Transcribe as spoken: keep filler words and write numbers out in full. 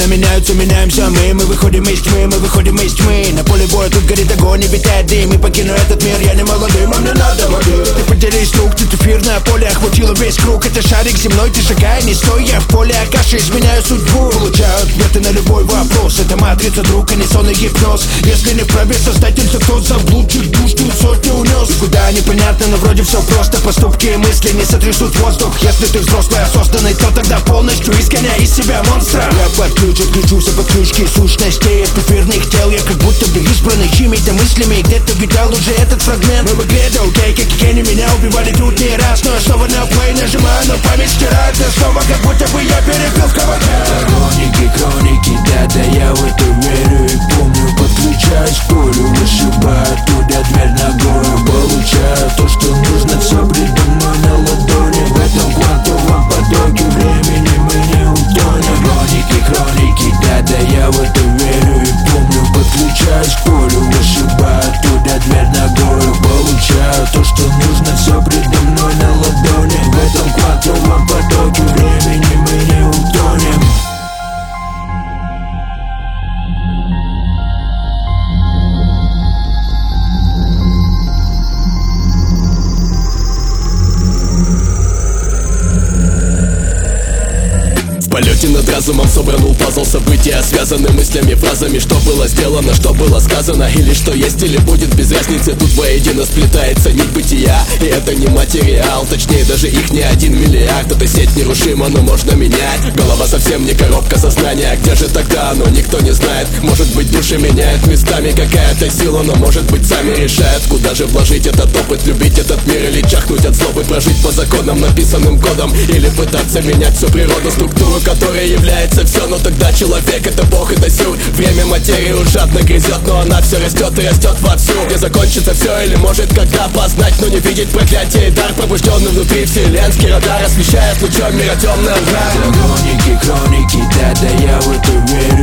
Времена меняются, меняемся мы. Мы выходим из тьмы, мы выходим из тьмы. На поле боя тут горит огонь и витает дым. И покину этот мир, я не молодым, а мне надо воды. Ты поделись лук, тут эфирное поле охватило весь круг. Это шарик земной, ты шагай, не стой. Я в поле акаши, изменяю судьбу. Получаю ответы на любой вопрос. Это матрица, друг, а не сон и гипноз. Если не праве создатель, то кто заблудших душ тут сотни унес. И куда непонятно, но вроде все просто. Поступки и мысли не сотрясут воздух. Если ты взрослый, осознанный, то тогда полностью изгоняй из себя монстра. Я под ключ, отключусь от подключки сущностей. От эфирных тел я как будто бы избранный чьими-то мыслями. Где-то видал уже этот фрагмент. Мы в игре, да окей, как и Кенни меня убивали тут не раз. Но я снова на плей нажимаю, но память стирает. Да снова как будто бы я перепил в каваке. Хроники, хроники, да-да, я в это верю и помню. Подключаюсь к полю, вышибаю туда дверь ногою. Получаю то, что нужно, все предо мной на ладони. В этом квантовом потоке времени мы не утонем. Хроники, хроники, да-да, я в это верю и помню. Подключаюсь к полю, вышибаю туда дверь ногою. Получаю то, что нужно, все предо мной на ладони. В этом квантовом потоке времени мы не утонем. В полете над разумом собранул пазл события, связаны мыслями, фразами, что было сделано, что было сказано. Или что есть, или будет, без разницы. Тут воедино сплетается нить бытия. И это не материал, точнее даже их не один миллиард. Эта сеть нерушима, но можно менять. Голова совсем не коробка сознания. Где же тогда оно, никто не знает. Может быть, души меняет местами какая-то сила, но может быть сами решают, куда же вложить этот опыт. Любить этот мир или чахнуть от злобы. Прожить по законам, написанным кодом. Или пытаться менять всю природу, структуру, которая является все. Но тогда человек — это бог, это сюр. Время материю жадно грызет, но она все растет и растет вовсю. Где закончится все или может когда познать, но не видеть проклятие и дар, пробужденный внутри вселенский радар, освещает лучом мира темный мрак. Хроники, хроники, да-да, я в это верю